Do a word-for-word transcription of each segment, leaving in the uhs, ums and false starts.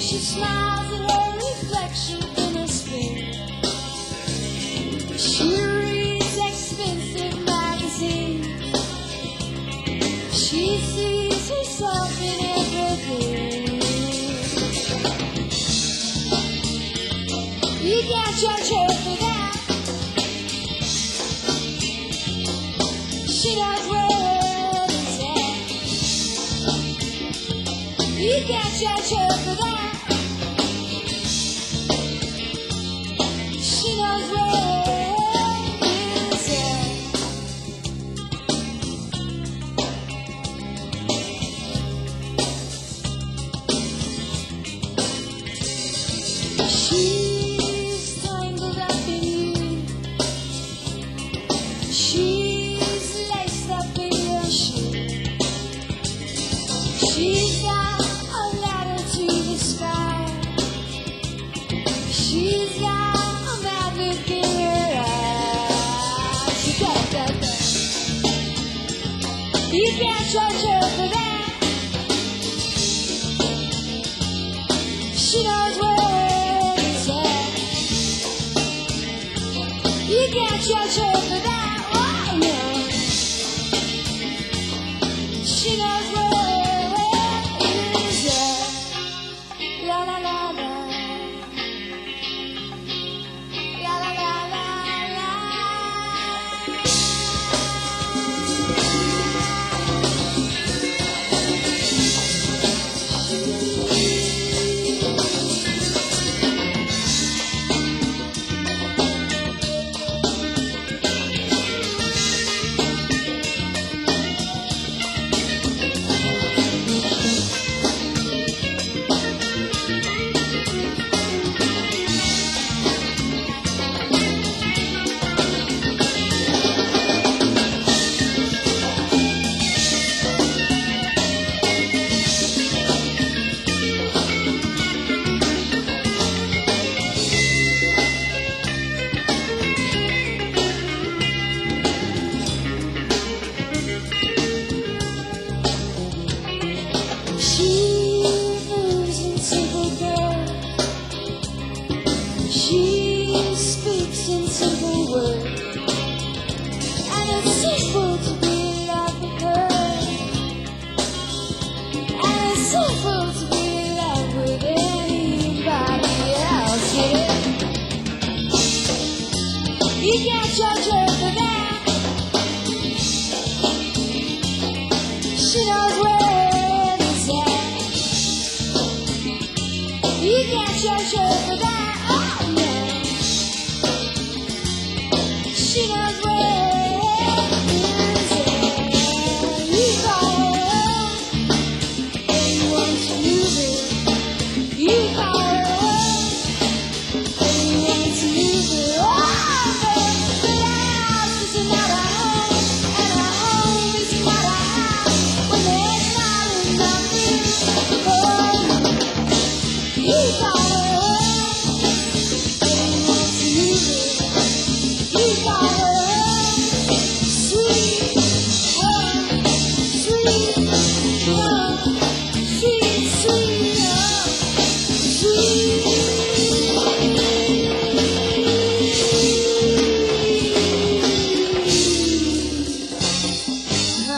She smiles at her reflection in a spin. She reads expensive magazines. She sees herself in everything. You can't judge her for that. She knows where it's at. You can't judge her for that. She knows where it's at. She's tangled up in you. She's laced up in your shoe. She's got a ladder to the sky. She's got a magic in her eyes. She got that, that. You can't judge her for that. She knows where it's at. You can't judge her for that. Oh, no. She knows where it's at. La la la la. La la la la la. She moves in simple girls. She speaks in simple words. And it's simple to be in love with her. And it's simple to be in love with anybody else. Yeah. You can't judge her for that. She knows where it's at. You can't judge her for that. Oh, no. She knows where it's at. You call her and you want to move it. You call her and you want to move it. Oh, but the house is not a home, and a home is not a house when there's not enough room for you. You call her and you want to move it. You call her sweet, oh, sweet, oh, sweet, sweet, oh, sweet. Oh,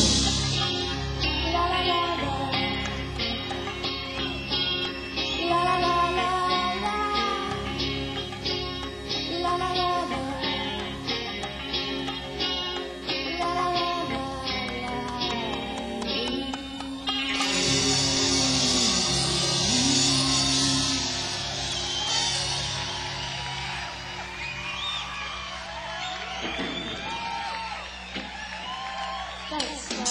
la la la la, la la la la la, la la la la, la la la la. Thanks, Scott.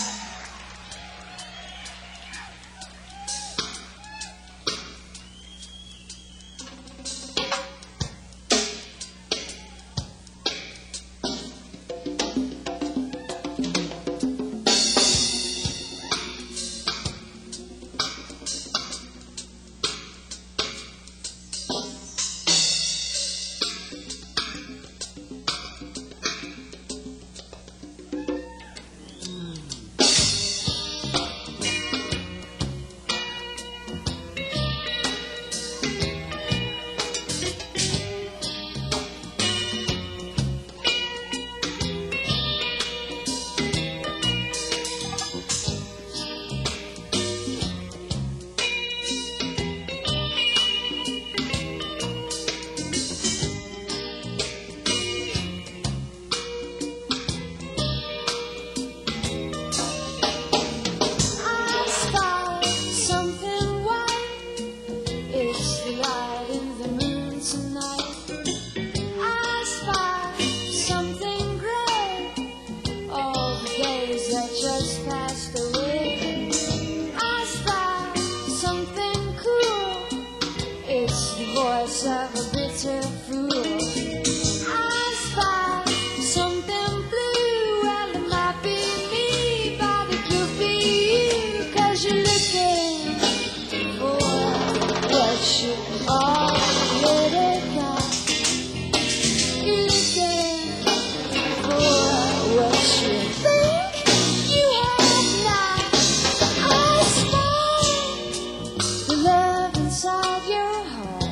It's the voice of a bitter fool. I spy something blue. Well, it might be me, but it could be you. Cause you're looking for what you already got. You're looking for what you think you have not. I spy the love inside your heart.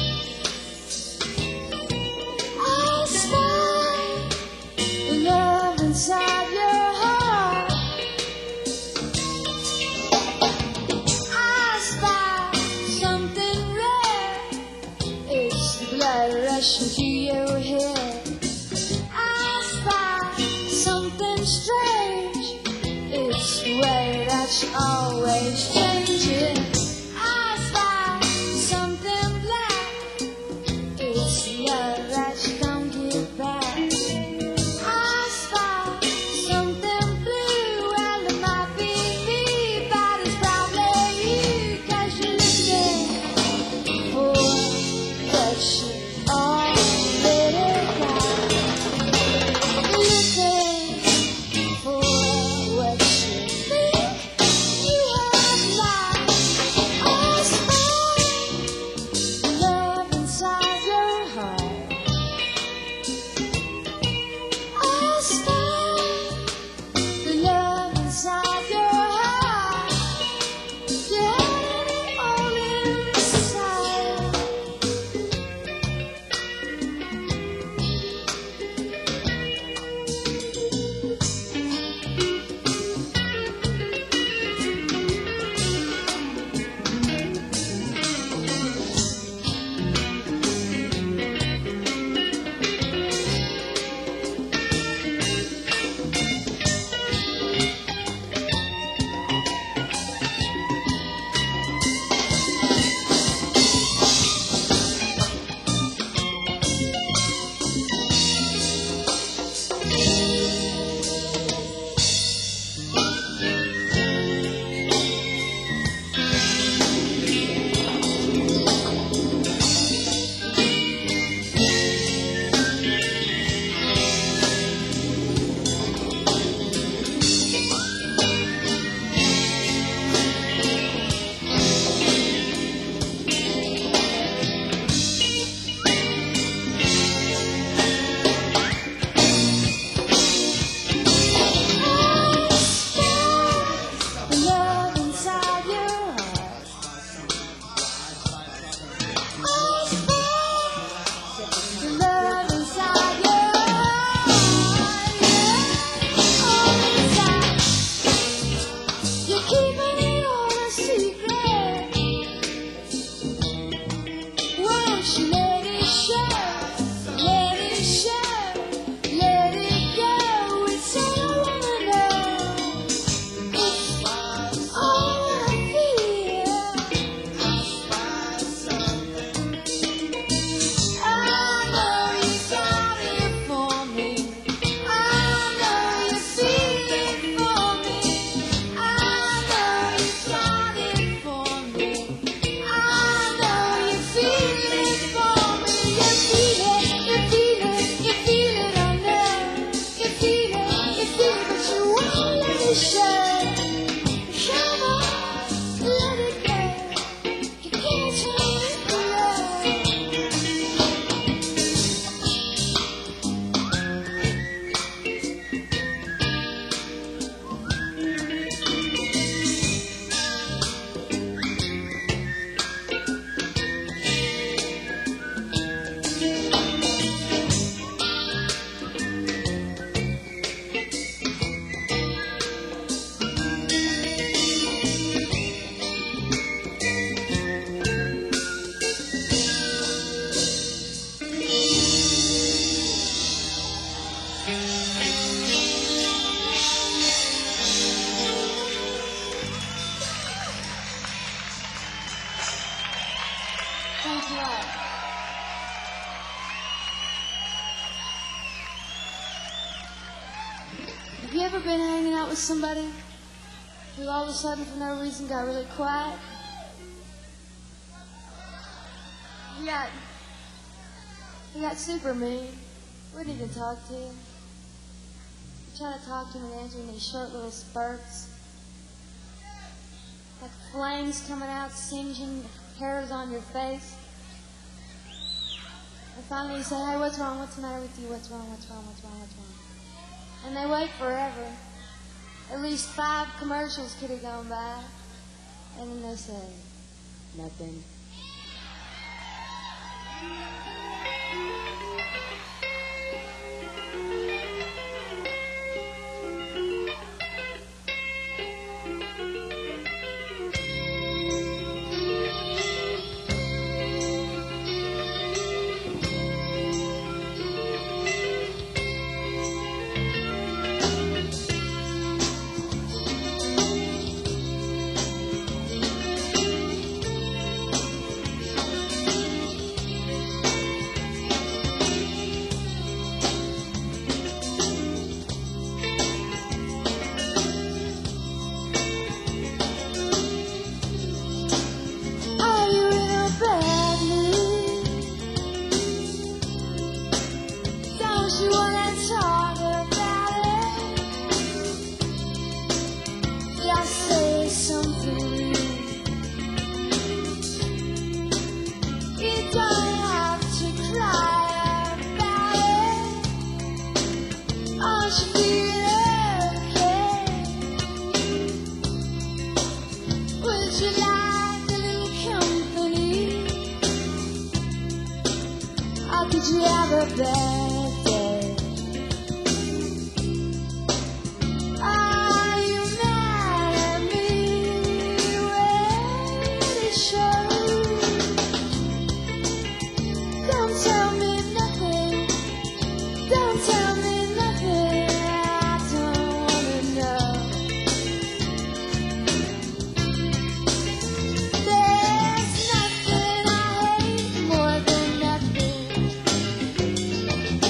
I spy the love inside your heart. I spy something rare. It's the blood rushing to your head. I spy something strange. It's the way that you're always changing. I spy something black. It's the love that you don't give back. I spy something blue. Well, it might be me, but it's probably you. Cause you're looking for what you already got. You're looking for what you think you have not. I spy the love inside your heart. I spy the love inside your heart. You had it all inside. The love inside your heart. I spy the love inside your heart. Yeah, all inside. You're keeping it all a secret. Won't you let it show? Let it show. Let it go. It's all I wanna know. It's all I feel. I know you got it for me. I know you feel it for me. I know you got it for me. I know you feel it for me. You feel it, you feel it, you feel it. I know you feel it, you feel it, but you won't let it show. Come on, let it go. You can't change it, love. Thanks a lot. Have you ever been hanging out with somebody who all of a sudden, for no reason, got really quiet? We got, we got super mean. Wouldn't even talk to him. You try to talk to him and answer in these short little spurts. Like flames coming out, singeing hairs on your face. And finally you say, hey, what's wrong? What's the matter with you? What's wrong? What's wrong? What's wrong? What's wrong? And they wait forever. At least five commercials could have gone by. And then they say, nothing. Did you have a bad day? Are you mad at me? Well, it shows. Don't tell me nothing. Don't tell me nothing. I don't wanna know. There's nothing I hate more than nothing.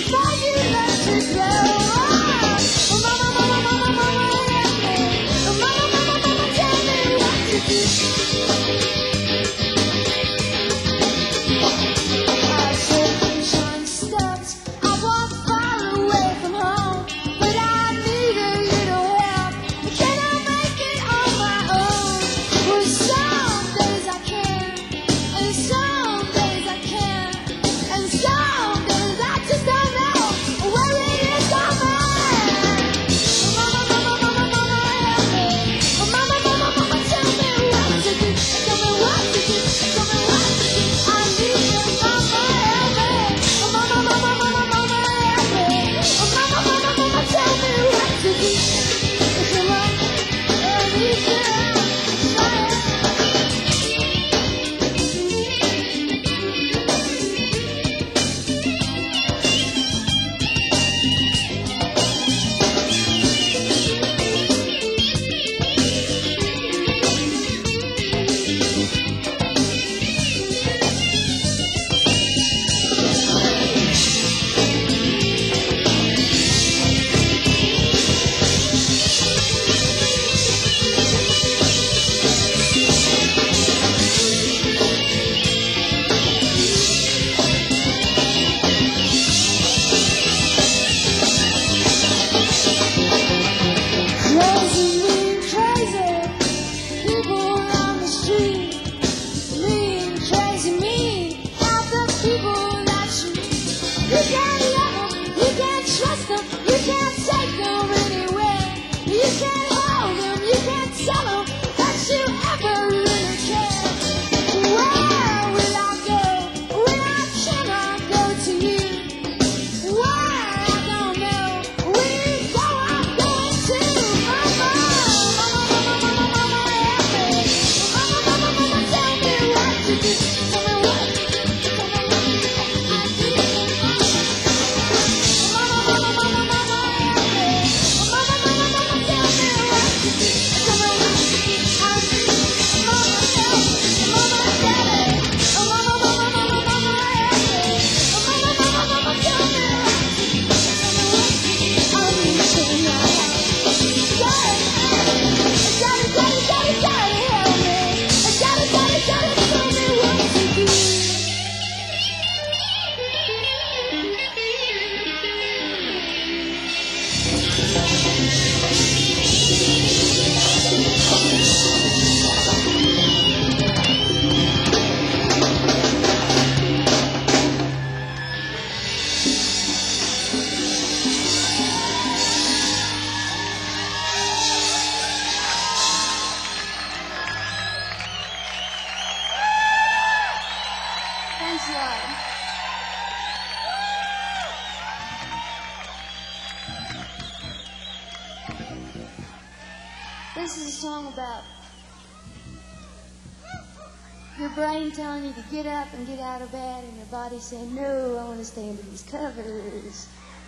before you learn to grow. Oh, mama, mama, mama, mama, help me. Oh, mama, mama, mama, tell me what to do. I take shiny steps. I walk far away from home, but I need a little help. Can I make it on my own? Well, some days I can, and some days I can't, and some days I just don't know where it is I'm at. Oh, mama, mama, mama, mama, help me. Oh, mama, mama, mama, tell me what to do. Tell me what to do. Tell me what to do. I need you, mama, help me. Oh, mama, mama, mama, mama, help me. Oh, mama, mama, mama, tell me what to do. Come on, I need you, mama. Crazy, mean, crazy people on the street. Mean, crazy, mean, all the people that you you can't love them, you can't trust them, you can't take them anywhere. You can't hold them, you can't tell them that you ever really care. Where will I go when I cannot go to you? Where I don't know, when you go, I'm going to. Mama, mama, mama, mama, mama, help me. Mama, mama, mama, tell me what to do. Tell me what to do. Tell me what to do. I need you, mama. Mama, mama, mama, mama, help me. Mama, mama, mama, tell me what to do. Tell me what to do. I need you, mama, help me. Mama, daddy. Oh, mama, mama, mama, mama, help me. Oh, mama, mama, mama, tell me what to do. Tell me what to do. I need you now. Daddy, daddy, daddy, daddy, daddy, help me. Daddy, daddy, daddy, tell me what to do. Thanks, Lord. This is a song about your brain telling you to get up and get out of bed, and your body saying, no, I want to stay under these covers.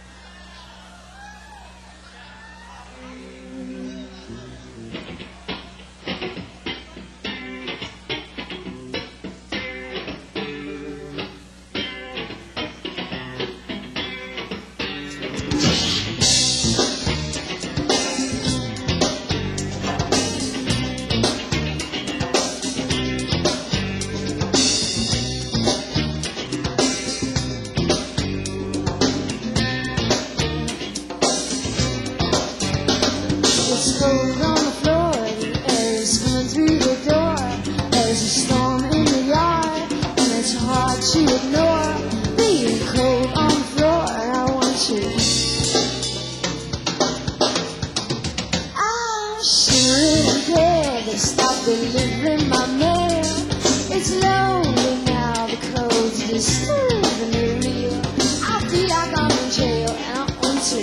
It's cold on the floor, the air is coming through the door. There's a storm in the yard, and it's hard to ignore. Being cold on the floor, I want to. I'm shivering in bed, they stopped delivering my mail. It's lonely now, the cold's disturbing me real. I feel like I'm in jail, and I want to.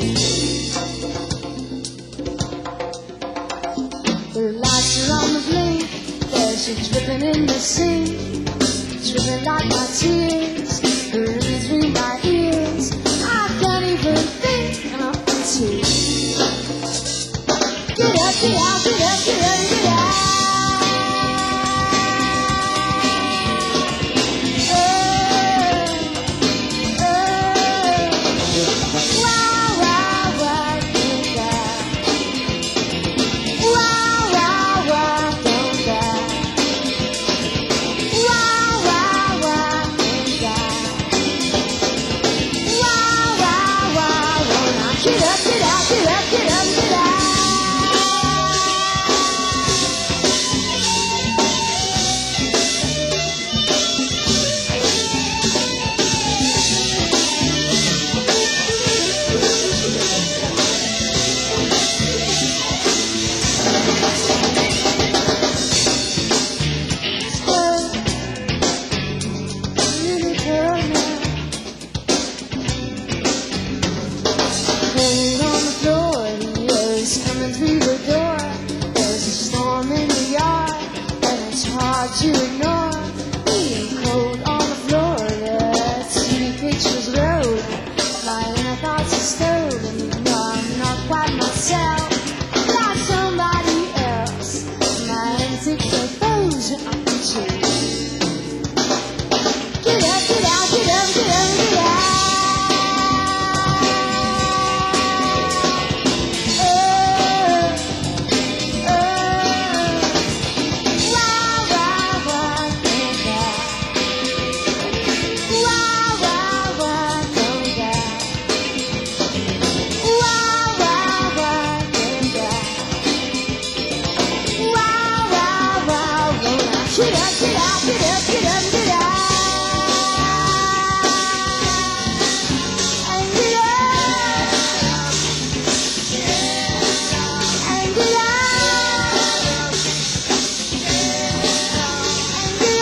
The lights are on the blink, there's a dripping in the sink, dripping like my tears, running through my ears. I can't even think, and I want to. Get up, get out, get up, get up, get out. Oh, oh. my thoughts are stolen. No, I'm not quite myself, like somebody else. My antics are frozen up the tree. Get up, get out, get up, get up, get out. Oh, oh, why, why, why don't I? Why, why, why don't I? Why, why, why don't I? Why, why, why won't I? Get up, get out, get up, get up, get out. And get up. And get out. And get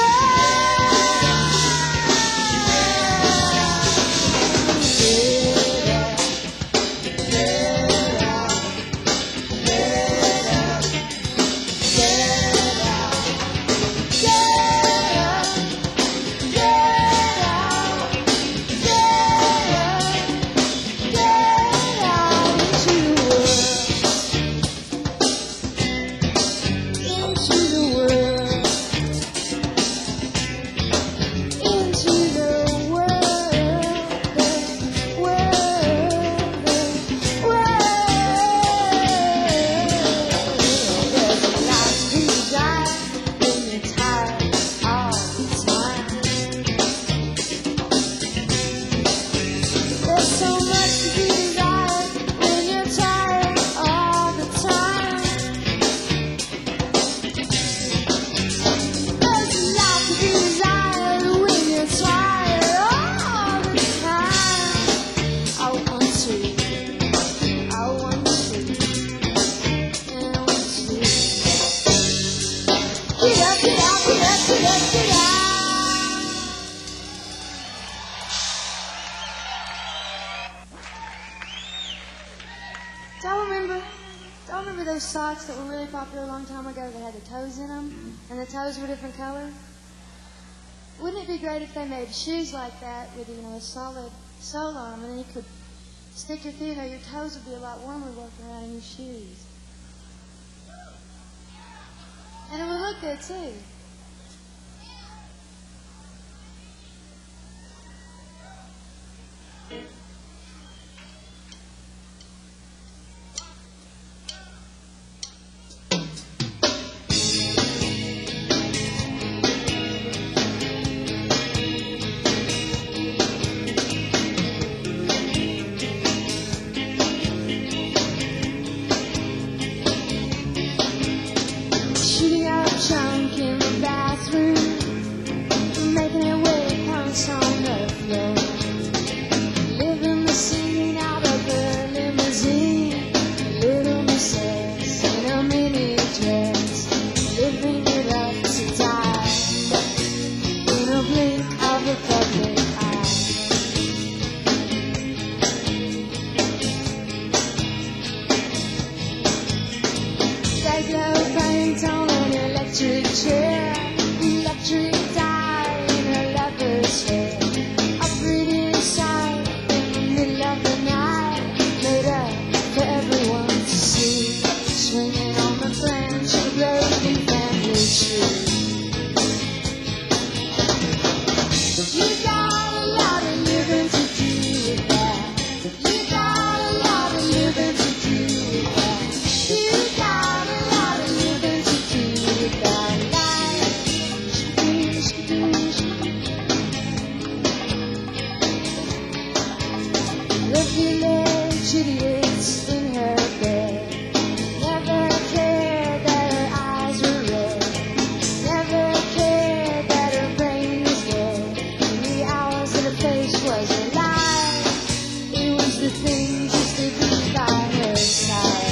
There's so much to be desired when you're tired all the time. There's a lot to be desired when you're tired all the time. I want to, I want to, and I want to. Get up, get out, get up, get up, get out. Don't remember, don't remember those socks that were really popular a long time ago that had the toes in them, and the toes were different color? Wouldn't it be great if they made shoes like that with, you know, a solid sole on them, and then you could stick your feet, or your toes would be a lot warmer walking around in your shoes. And it would look good too. Shooting out a chunk in the bathroom, making it way punch on the floor. Living the scene out of the limousine, little missus in a mini dress, living it up to die in a blink of a public eye. They blow paint on an electric chair, electric dye in her lover's hair. A pretty sight in the middle of the night, made up for everyone to see, swinging on the branch of a broken family tree. You got a lot of living to do with that. You got a lot of living to do with that. You got a lot of living to do with that life. Skadoo, skadoo, skadoo. Regulate idiots in her bed. Never cared that her eyes were red. Never cared that her brain was dead. In the hours that her face was alive, it was the thing just to be by her side.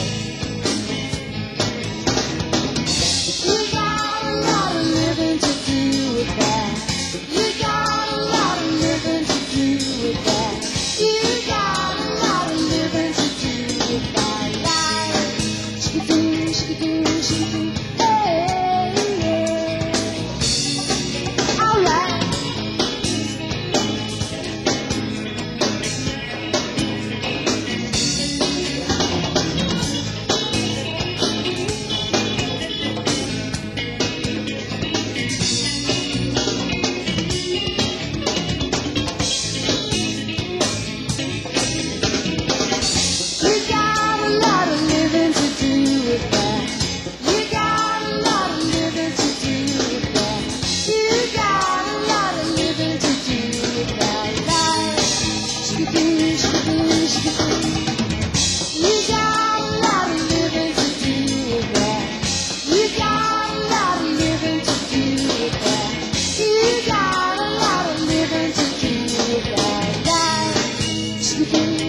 You got a lot of living to do with that. You got a lot of living to do with that. You got a lot of living to do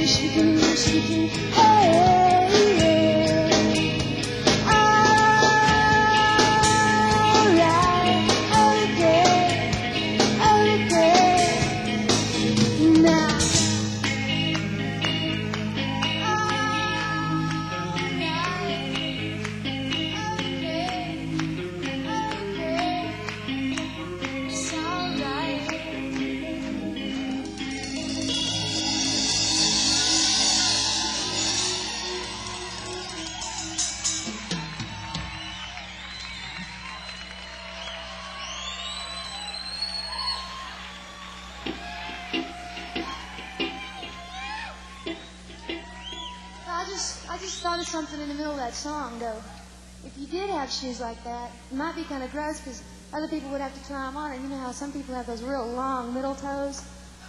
wish we could, wish we could. Hey, yeah. Alright, okay, okay. Now. I just, I just thought of something in the middle of that song, though. If you did have shoes like that, it might be kind of gross because other people would have to try them on. And you know how some people have those real long middle toes?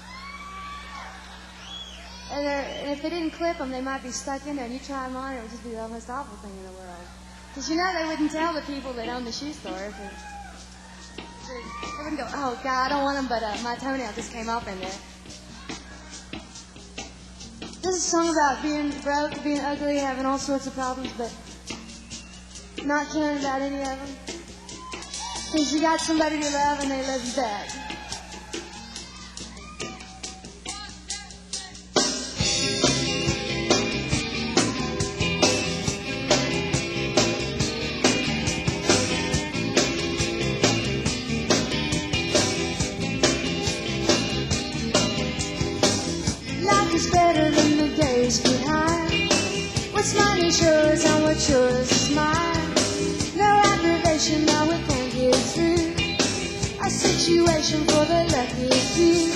And, and if they didn't clip them, they might be stuck in there. And you try them on, it would just be the most awful thing in the world. Because you know they wouldn't tell the people that own the shoe store. If it, they wouldn't go, oh, God, I don't want them, but uh, my toenail just came off in there. This is a song about being broke, being ugly, having all sorts of problems, but not caring about any of them. Because you got somebody to love and they love you back. Life is better than the days behind. What's mine is yours and what's yours is mine. No aggravation, now we can't get through. A situation for the lucky few.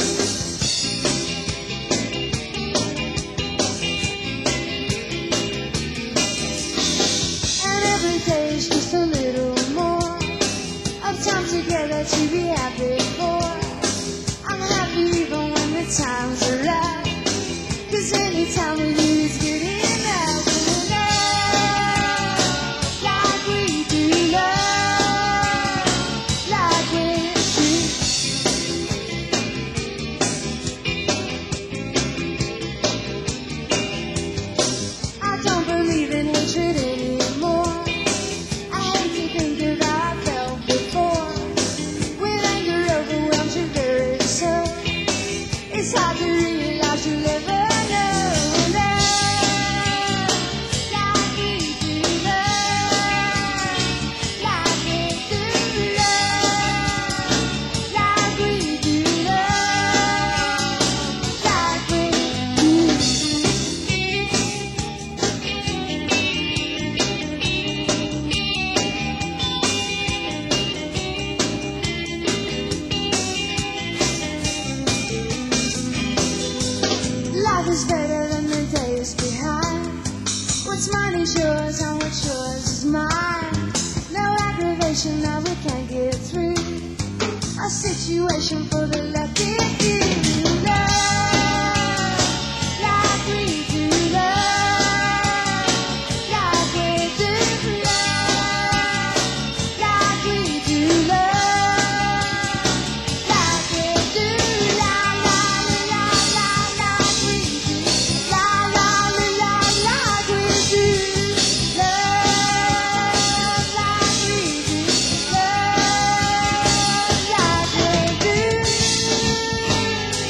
And every day is just a little more of time together to be happy for. I'm happy even when the times are right. 'Cause any time with you is good enough. Love, like we do love, like we do. I don't believe in hatred anymore. I hate to think of how I felt before. When anger overwhelms your very soul, it's hard to realize you live it. Life is better than the days behind. What's mine is yours and what's yours is mine. No aggravation, now we can't get through. A situation for the lucky few. Love, like we do love, like we do love, like we do love, like we do la la la la like we do la la la la like we do love, like we do love, like we do.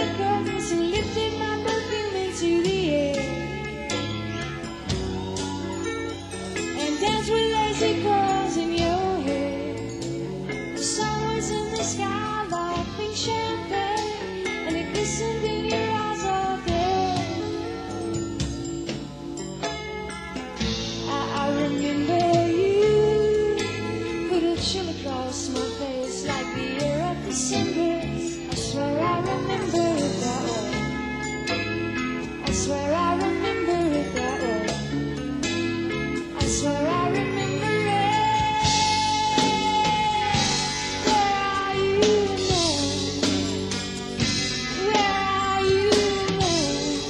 the curtains and lifted my perfume into the air, and danced with lazy curls in your hair. The sun was in the sky like pink champagne, and it glistened in your eyes all day. I, I remember you, put a chill across my face like the air of December. I swear I remember it that way. I swear I remember it that way. I swear I remember it. Where are you now? Where are you now?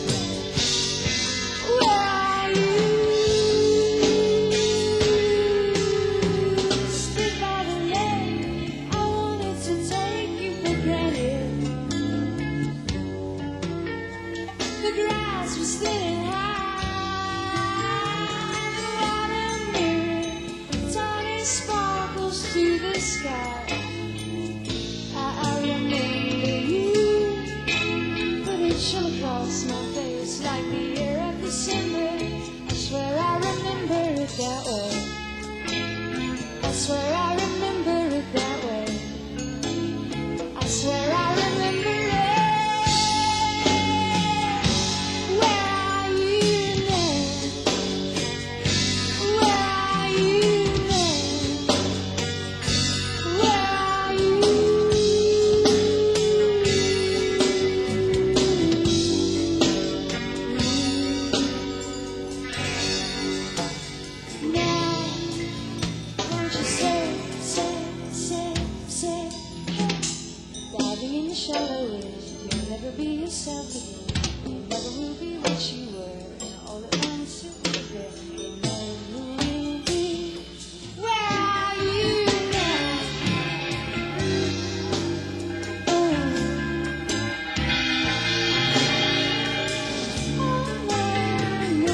Where are you? Stood by the lake, I wanted to take you for granted. The grass was thin and high, the water mirrored tiny sparkles to the sky. I, I remember you, put a chill across my face like the air of December. I swear I remember it that way. I swear I remember it that way. I swear I remember it. Where are you now? Where are you now? Where are you? Now, won't you say, say, say, say, hey. Diving in the shallows, you'll never be yourself again. You never will be what you were, and all at once you'll be there. You never will be. Where are you now? Oh, oh no, no.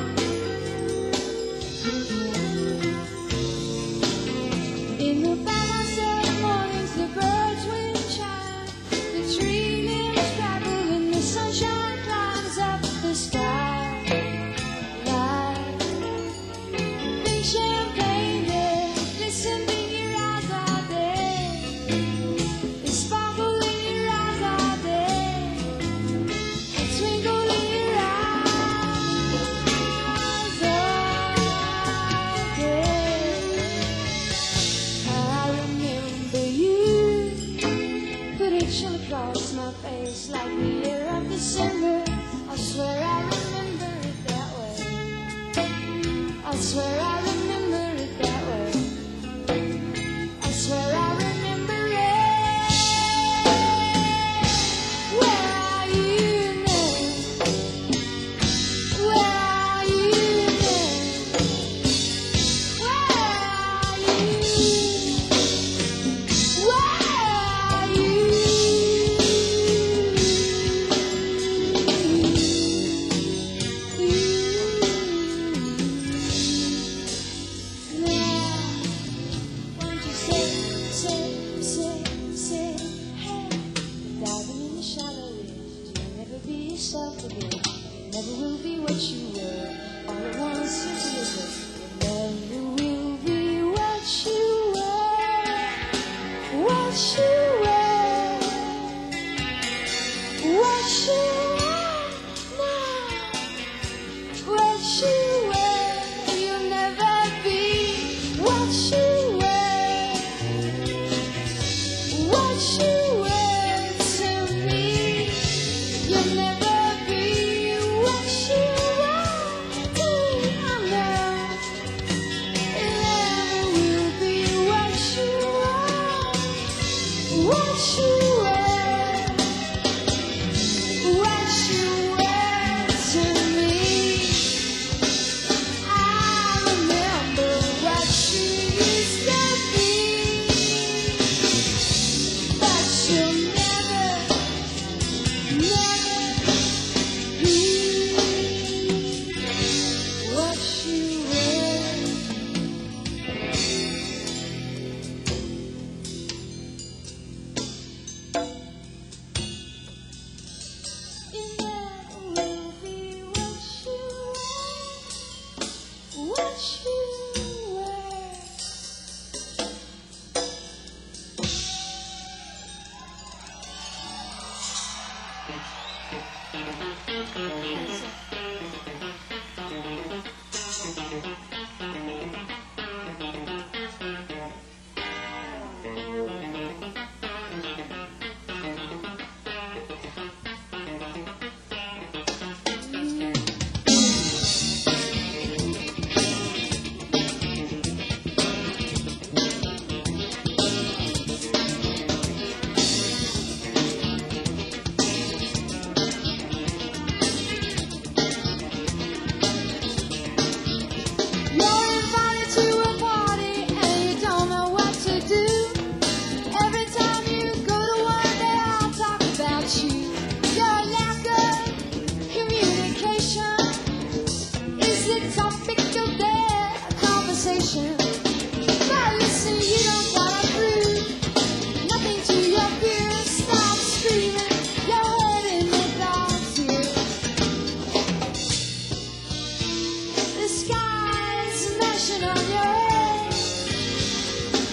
In the balance of mornings, the birds will chime, the tree limbs rattle, and the sunshine climbs up the sky. Like pink champagne, there, glisten in your eyes all day. The sparkle in your eyes all day, the twinkle in your eyes all day. I remember you, put a chill across my face like the air of December. I swear I remember it that way. I swear I remember it that way. I swear I remember it. Where are you now? Where are you now? Where are you? Where are you? Now, won't you say, say, say, say, hey. Diving in the shallows, you'll never be yourself again. You never will be what you were. All at once you'll be there. You never will be what you were. What you were. What you are now. What you were. You'll never be what you were. What you were to me. You'll never be what you are. I know it never will be what you are. What you were, what you were to me.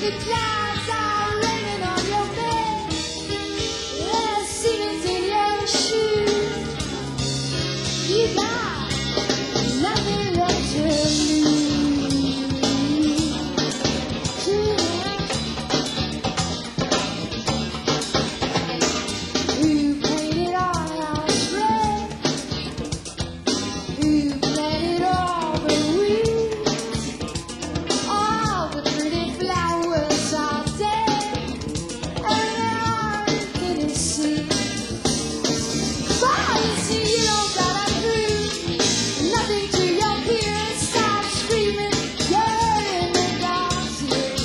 The clouds are raining on your bed. There's cement in your shoes. You got nothing left to lose. You painted our house red. You planted all the weeds. All the pretty flowers are dead, and there aren't any seeds. But you see, you don't gotta prove nothing to your peers. Stop screaming, you're in the dark here.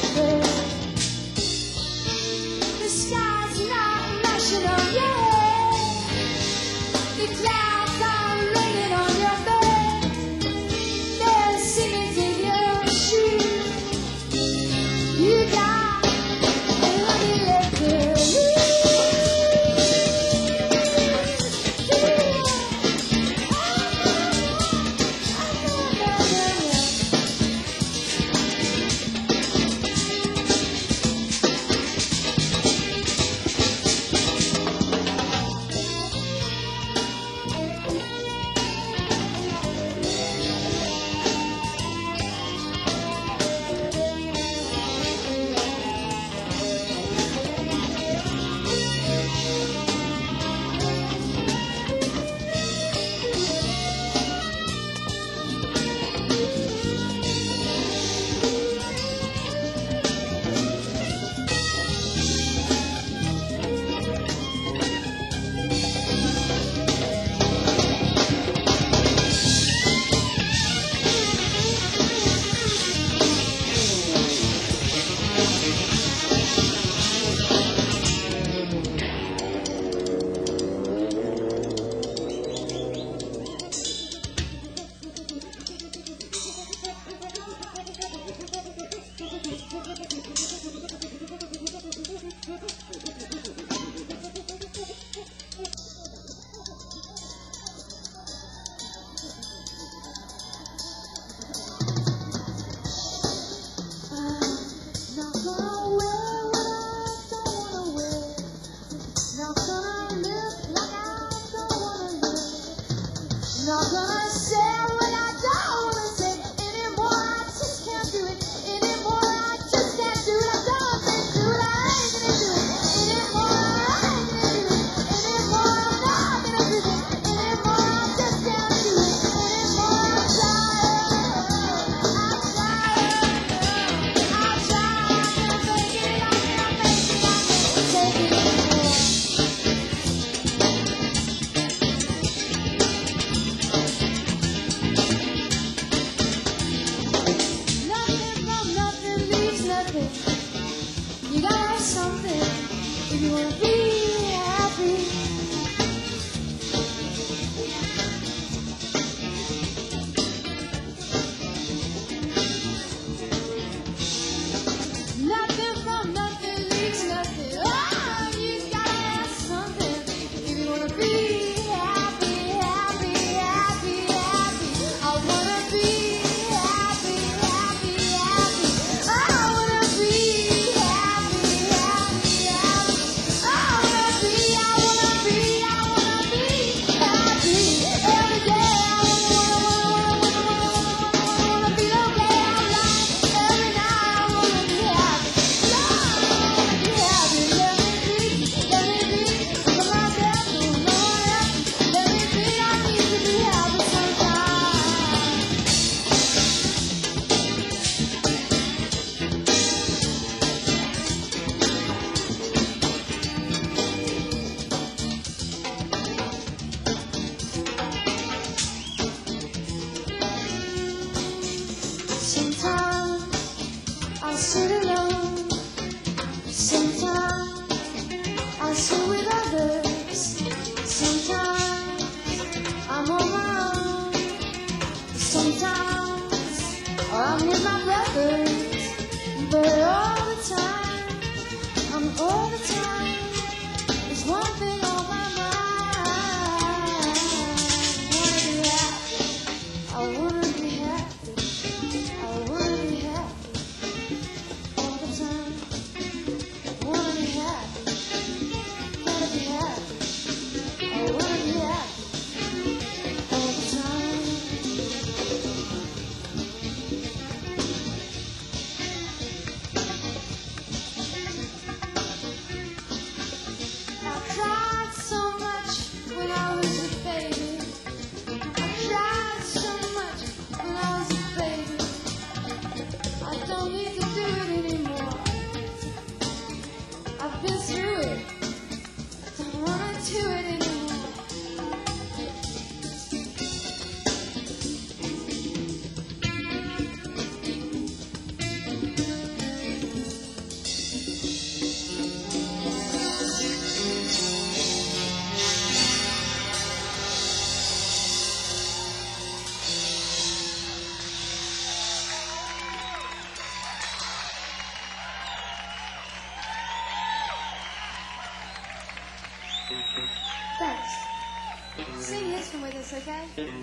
The sky's not rushing on your head. The clouds are raining on your bed. There's cement in your shoes. You got nothing left to lose. Not gonna wear what I don't wanna wear. Not gonna live like I don't wanna live. Not gonna say what I don't wanna say anymore. I just can't do it anymore. I just can't do it. I don't think do it. I ain't gonna do it anymore. I ain't gonna do it anymore. I'm not gonna do it anymore. I just can't do it anymore. I'm tired. I'm tired. I'm tired. I can't make it. I can't make it. I can't take it anymore. Nothing from nothing leaves nothing. You gotta have something if you wanna be happy. Nothing from nothing leaves nothing. Oh, you gotta have something if you wanna be happy, happy, happy, happy. I wanna be happy, happy, happy. I wanna be happy, happy, happy. I wanna be, I wanna be, I wanna be happy every day. I wanna, wanna, wanna, wanna, wanna, wanna, wanna be okay. I'm like every night. I wanna be happy. Lord, I wanna be happy. Let me be, let me be for myself, for no one else. Let me be. I need to be happy sometimes. Sometimes I sit alone. Sometimes I sit with others. Sometimes I'm on my own. Sometimes I'm with my brothers. But all the time, I'm all the time. There's one thing on my mind. I wanna be happy. I wanna be happy. I wanna be happy all the this, okay?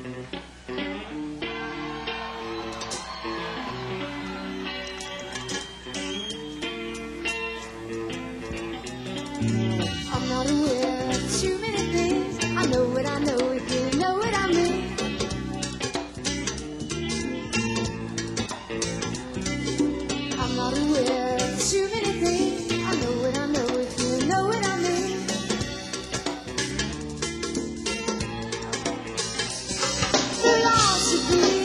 I'm not aware of too many things. I know what I know if you know what I mean. I'm not aware of too many things. I know what I know if you know what I mean. Philosophy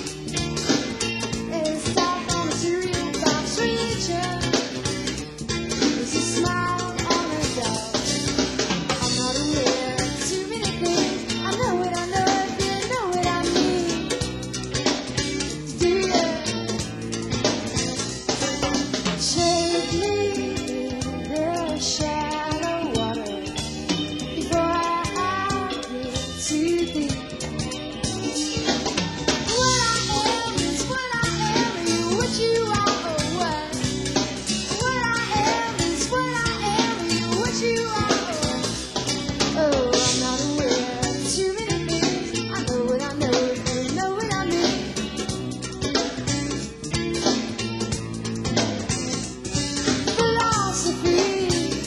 is taught on a serial box religion. There's a smile on her dog. I'm not aware of too many things. I know what I know if you know what I mean. Do you take me in the shallow water before I get too deep? What I am is what I am, are you what you are or what? What I am is what I am, are you what you are or oh, I'm not aware of too many things. I know what I know if you know what I mean. Philosophy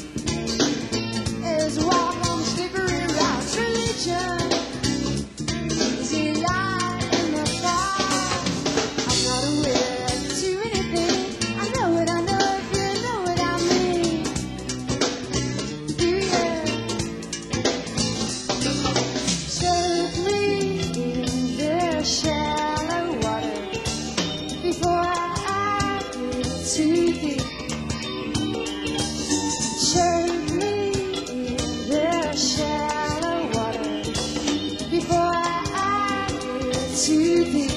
is a walk on the slippery route. Religion is a lie in the fire. I'm not aware of too many things. I know what I know if you know what I mean. Do you take me in the shallow water before I get too deep? Take me in the shallow water before I get too deep.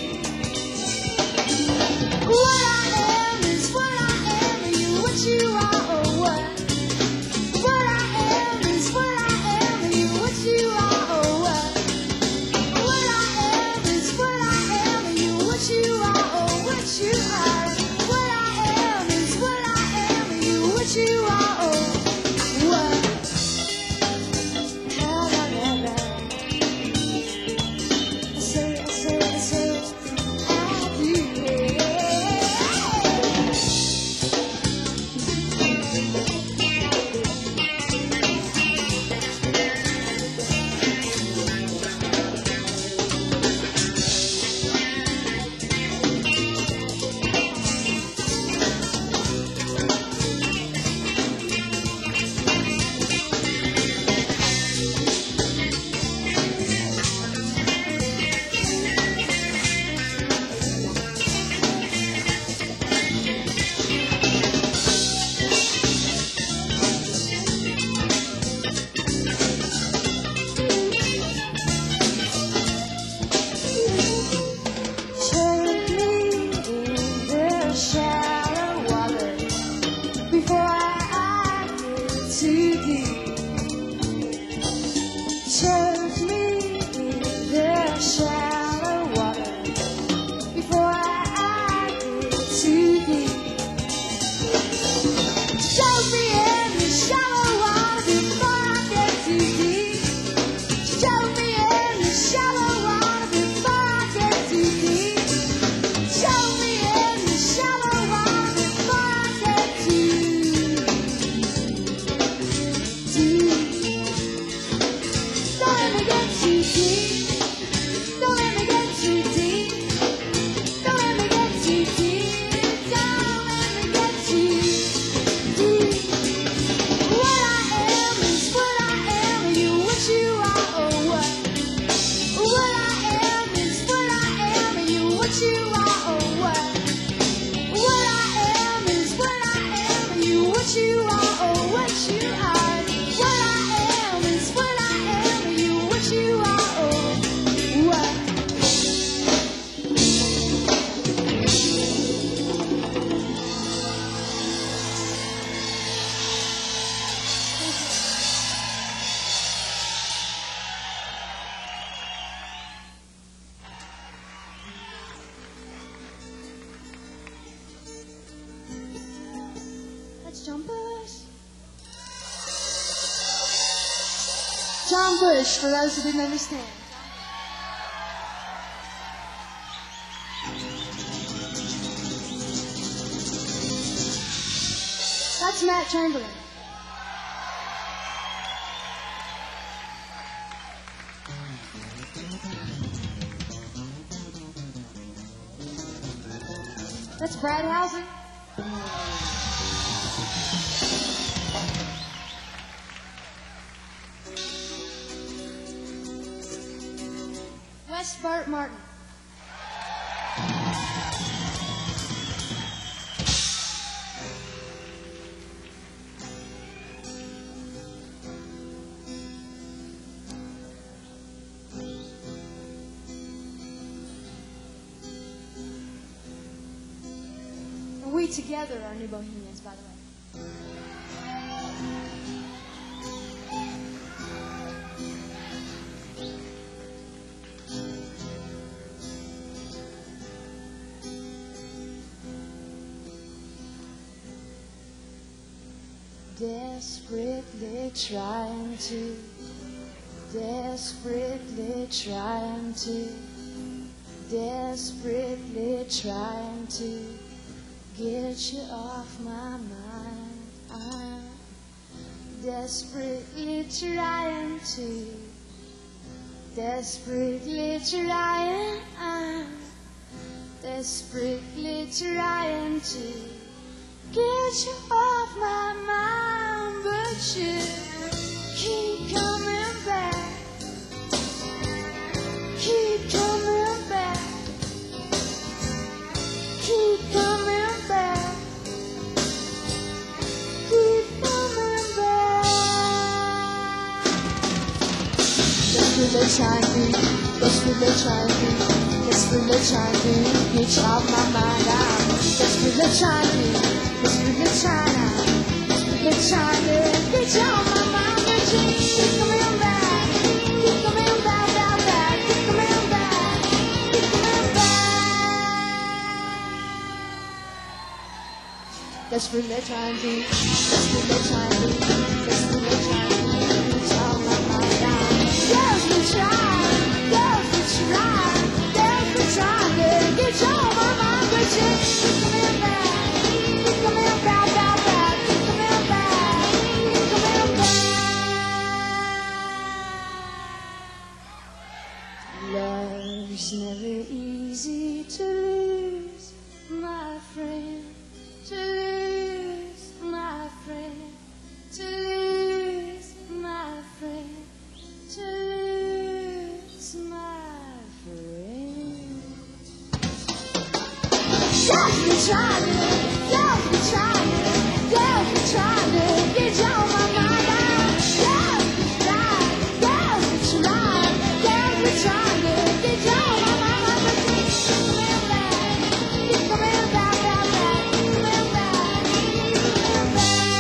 What I am is what I am, are you what you are or what? What I am is what I am, are you what you are or what? What I am is what I am, are you what you are or what you are? What I am is what I am, are you what you are or what? La la la la. I say, I say, I say, I do. Take me in the shallow water before I get too deep. Take me in the shallow water before I get too deep. Take me in the shallow water before I get too deep. Take me in the shallow water before I get too deep. Show me in the shallow water before I get too deep. Don't let me get too deep. Don't let me get too deep. Don't let me get too deep. Don't let me get too deep. What I am is what I am, are you what you are or what? What I am is what I am, are you what you are or what? What I am is what I am, are you what you are or what you are? What I am is what I am, are you what you are or what? That's John Bush. John Bush, for those who didn't understand. That's Matt Chamberlain. That's Brad Housen. Wes Burt Martin. And we together are New Bohemians, by the way. Desperately trying to, desperately trying to, desperately trying to get you off my mind. I'm desperately trying to, desperately trying, I'm desperately trying to get you off my mind, but you keep coming back, keep coming back, keep coming back, keep coming back. Desperately trying to, desperately trying to, desperately trying to get you off my mind. I'm desperately trying to. Desperately trying to, desperately trying to get you on my mind, but you keep coming back, keep coming back, back, back, keep coming back, keep coming back. Desperately trying to, desperately trying to, desperately trying to get you on my mind. I'm desperately trying, desperately trying, desperately trying to get you on my mind, but you keep coming back. Love's never easy to lose, my friend, to lose, my friend, to lose, my friend, to lose, my friend. Just be trying to, just be trying to, just be trying to get you on my mind. Just be trying, just be trying, just be trying to get you on my mind. But keep coming back, keep coming back, back, back, keep coming back, keep coming back.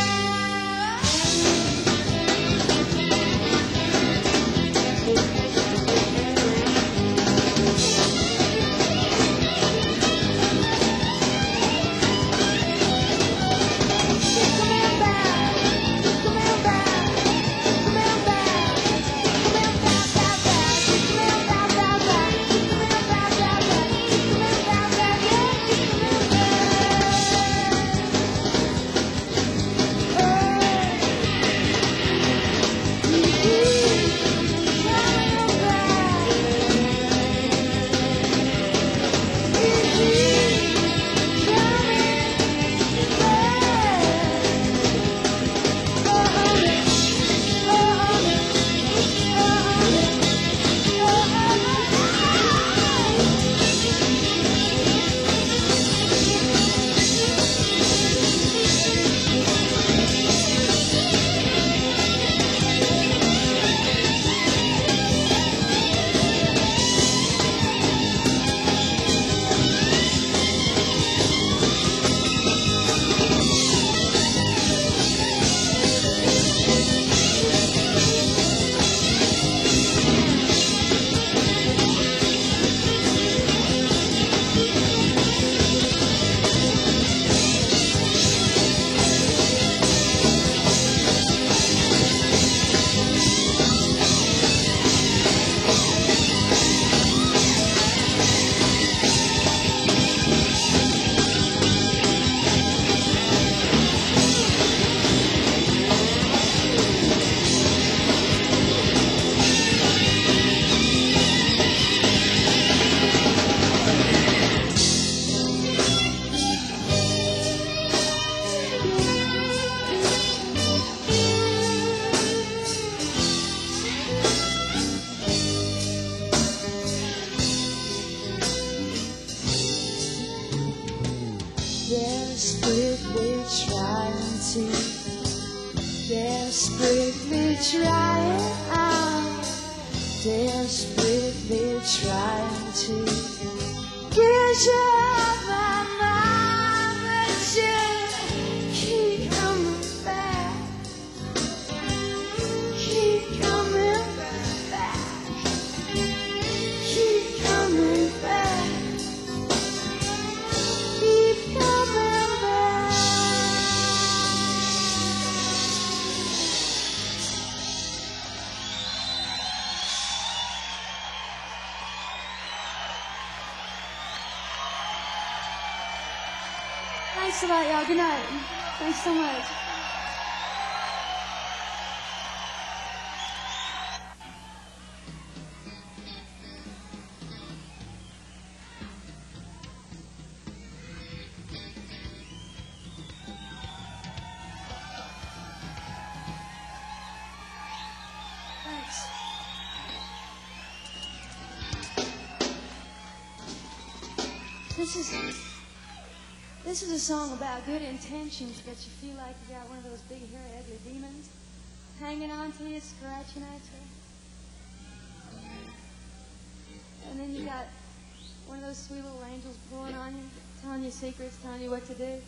desperately trying to, desperately trying out, desperately trying to get you off my mind, but you keep coming back, keep coming back, keep coming back. Keep coming back. Thanks a lot, y'all. Good night. Thanks so much. Thanks. This is this is a song about good intentions, but you feel like you got one of those big, hairy, ugly demons hanging on to you, scratching at you. And then you got one of those sweet little angels pulling on you, telling you secrets, telling you what to do.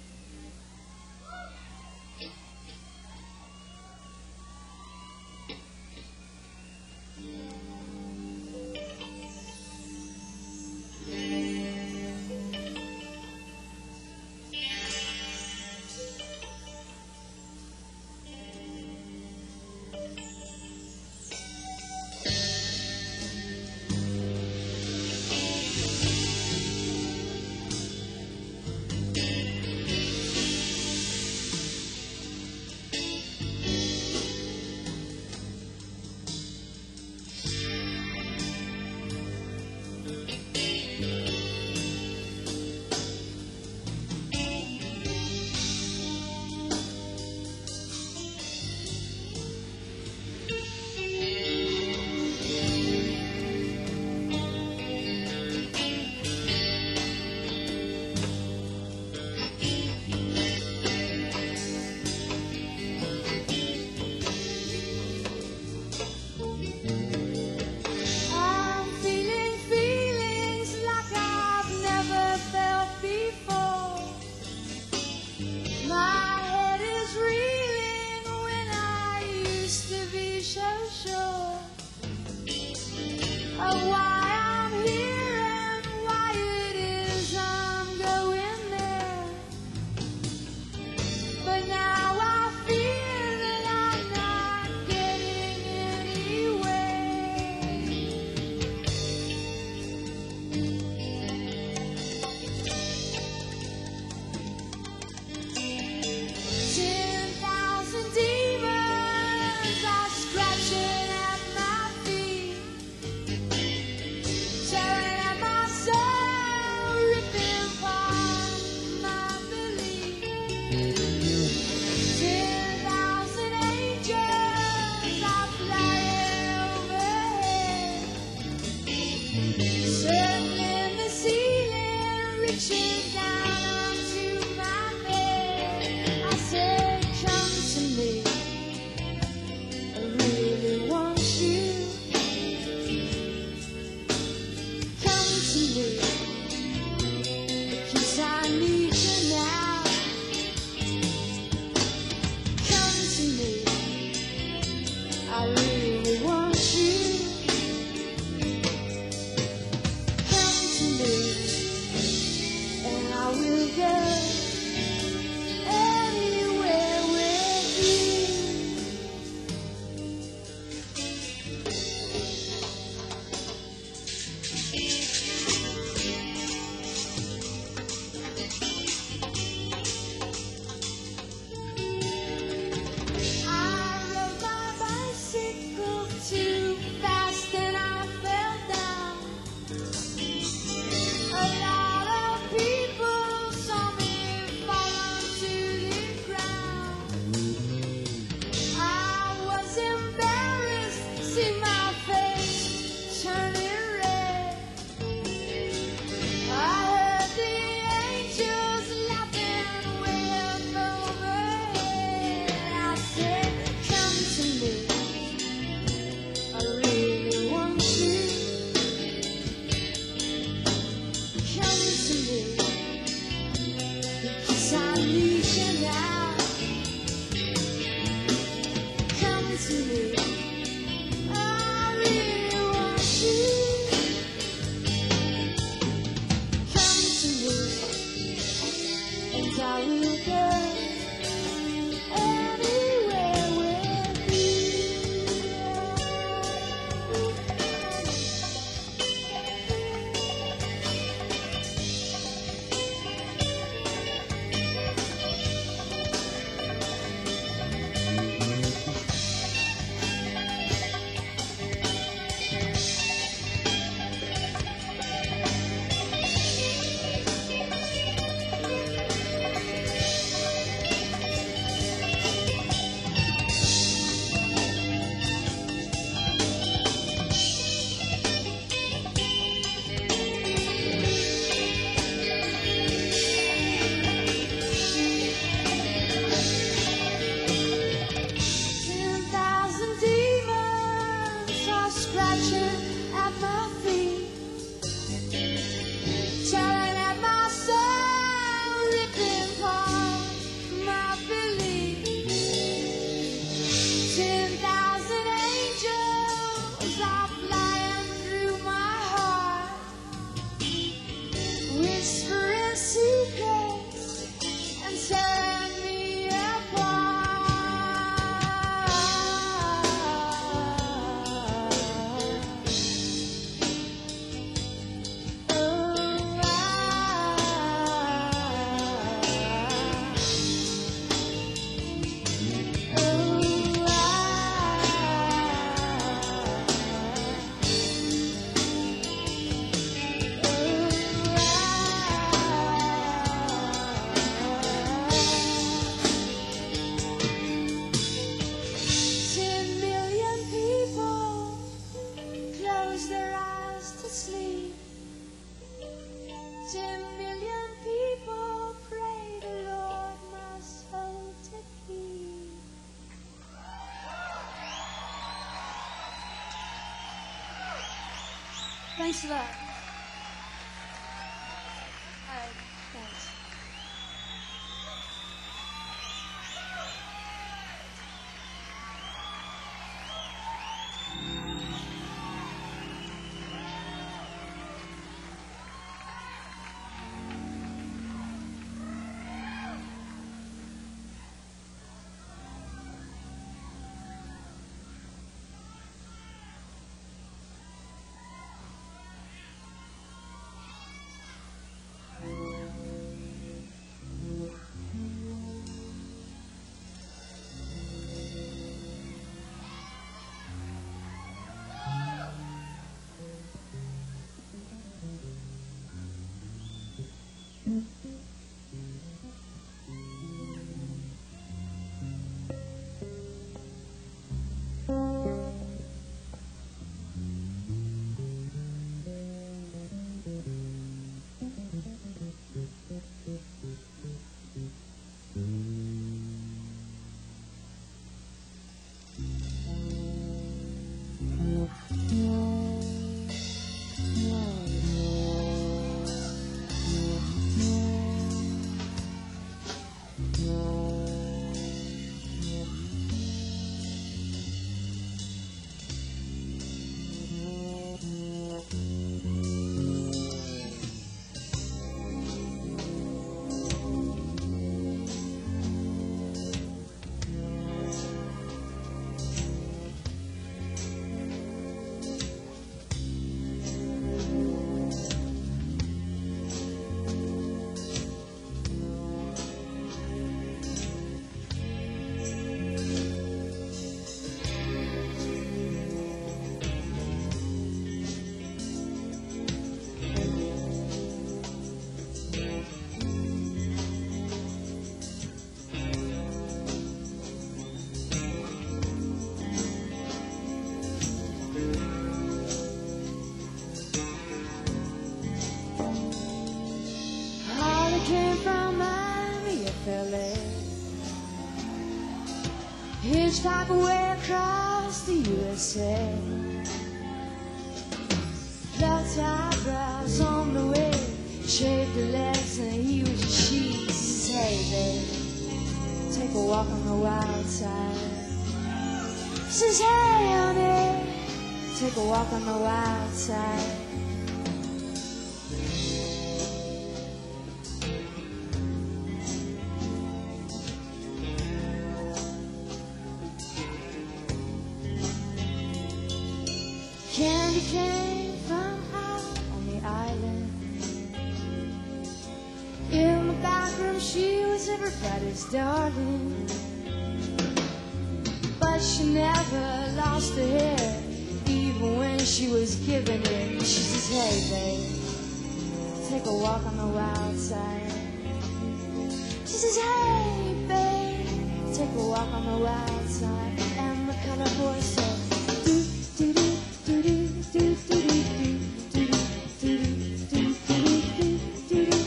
will go anywhere with you. Ten thousand demons are scratching at my feet, tearing at my soul, ripping apart my belief. Ten thousand angels are flying through my heart, whispering secrets and tearing me apart. Oh, I, oh, Ten million people close their eyes to sleep. Ten million people pray the Lord my soul to keep. Thanks for that. All right, thanks. Hitchhike away across the U S A. Flat eyebrows on the way, shaved the legs and he was a she. Say, babe, take a walk on the wild side. Says, hey, honey, take a walk on the wild side. came from out on the island. In the back room she was everybody's darling, but she never lost her head, even when she was giving it. She says, hey babe, take a walk on the wild side. She says, hey babe, take a walk on the wild side. And the colored boy said, do do do do do do do do do do do do.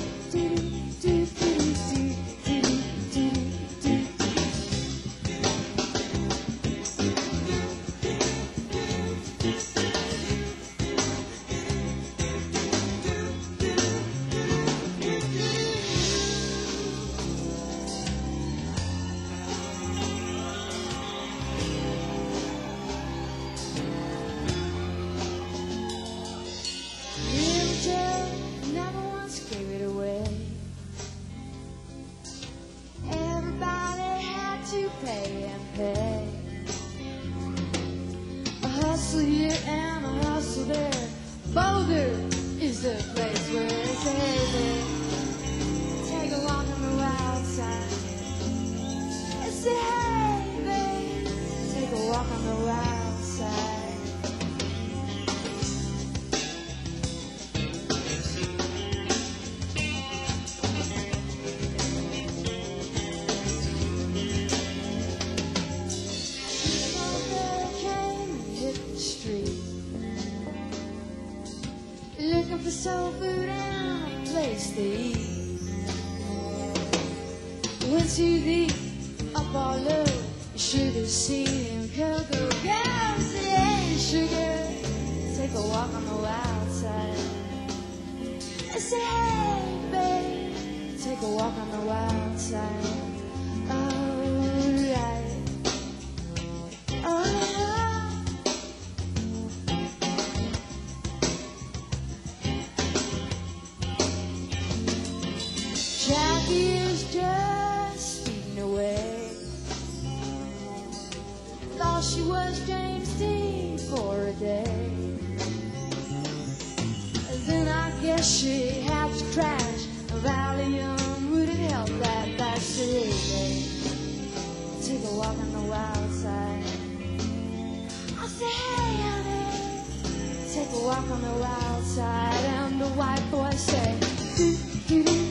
Pay and pay. A hustle here and a hustle there. Boulder is the place where it's heavy. Take a walk on the wild side. It's a hey, babe. Take a walk on the wild side. Looking for soul food and a place to eat. Went to the up all low, you should have seen him cocoa. Girls say, hey sugar, take a walk on the wild side. I say, hey babe, take a walk on the wild side. Alright, alright. Jackie is just speeding away. Thought she was James Dean for a day. Then I guess she had to crash. A Valium would have helped that back city. Take a walk on the wild side. I say, hey honey, take a walk on the wild side. And the white boy say, do do do.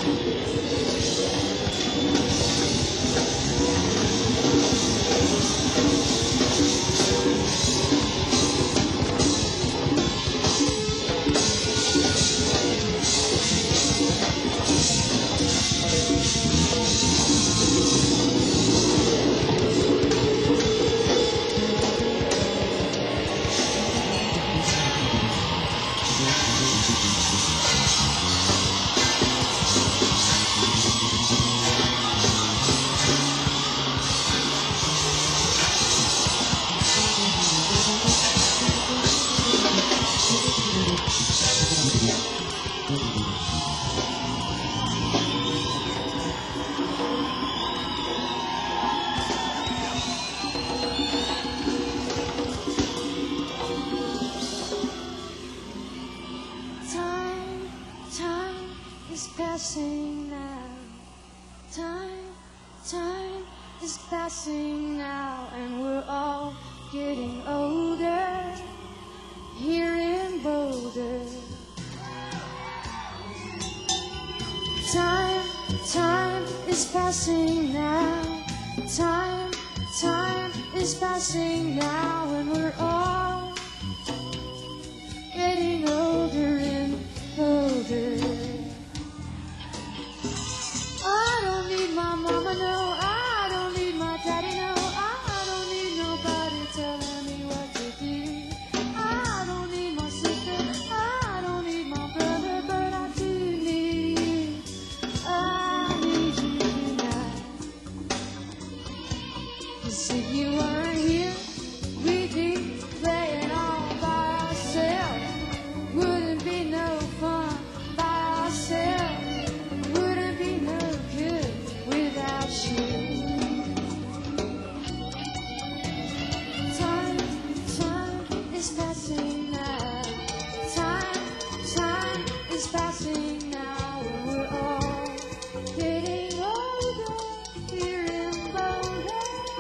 Time, time is passing now. Time, time is passing now, and we're all getting older here in Boulder. Time, time is passing now. Time, time is passing now, and we're all getting older in Boulder. I don't need my mama, no. I don't need my daddy, no. I don't need nobody telling me what to do. I don't need my sister. I don't need my brother, but I do need you. I need you tonight. 'Cause if you weren't here, we'd be playing all by ourselves. Wouldn't be no fun by ourselves. Wouldn't be no good without you. Time, time is passing now. Time, time is passing now. We're all getting older here in Boulder.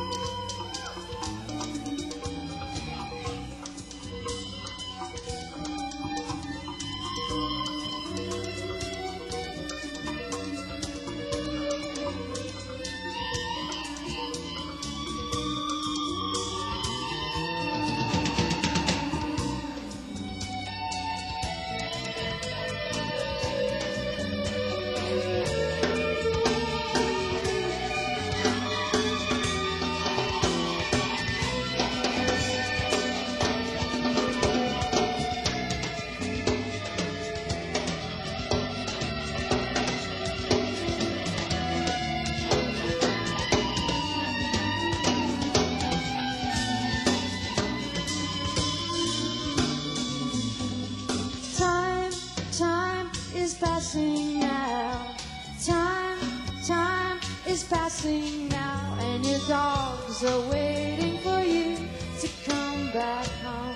Time, time is passing now. Time, time is passing now, and your dogs are waiting for you to come back home.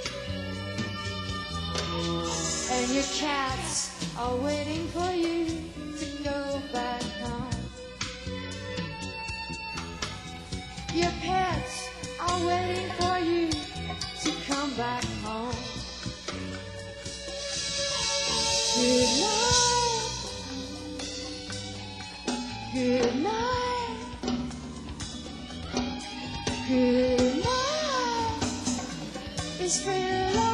And your cats are waiting for you to go back home. Your pets are waiting for you to come back home. Good night. Good night. Good night. It's been a long